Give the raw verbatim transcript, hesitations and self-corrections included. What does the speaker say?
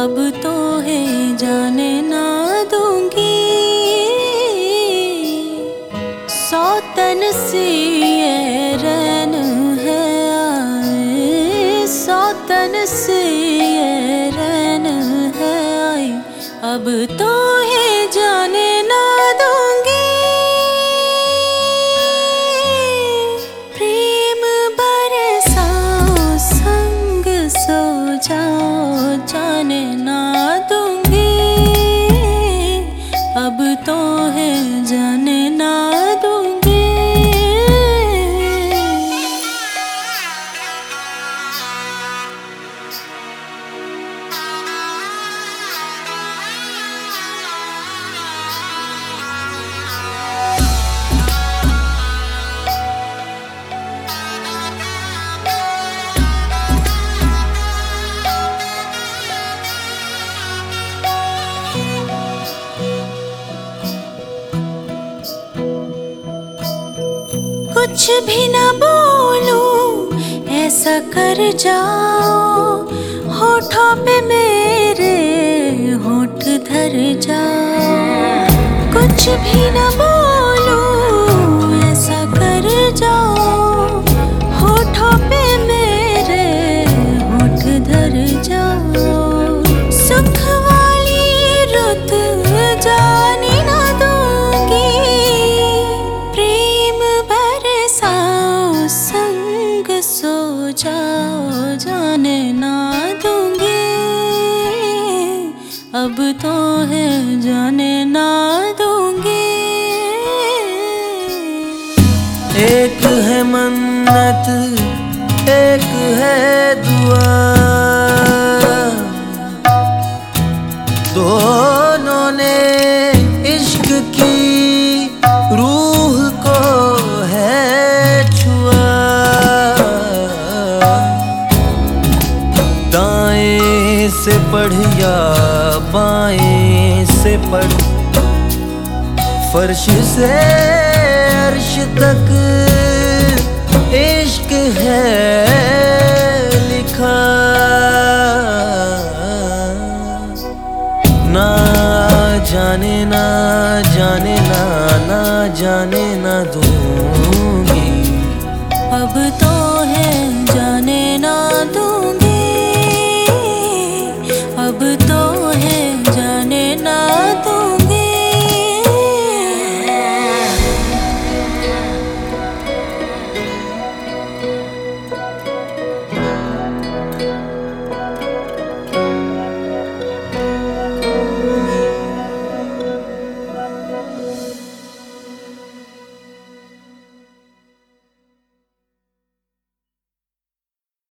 अब तो है जाने ना दूंगी। सौतन सी ये रैन है आए, सौतन सी ये रैन है आई, अब तो है जाने ना दूंगी। प्रेम बरसाओ संग सो जाओ, जाने ना दूंगी। अब तो है जाने ना दूंगी। कुछ भी ना बोलूं ऐसा कर जाओ, होठों पे मेरे होठ धर जाओ। कुछ भी ना बोलूं ऐसा कर जाओ, होठों पे मेरे होठ धर जाओ। सुख वाली रुत जाने ना दूंगी। प्रेम बरसाओ संग सो जाओ, जाने ना दूंगी। अब तो है जाने ना दूंगी। एक है मन्नत एक है दुआ, दोनों ने इश्क की रूह को है छुआ। दाएं से पढ़ या बाएं से पढ़, फर्श से अर्श तक इश्क है लिखा। ना जाने ना जाने ना ना जाने ना दूंगी। अब तो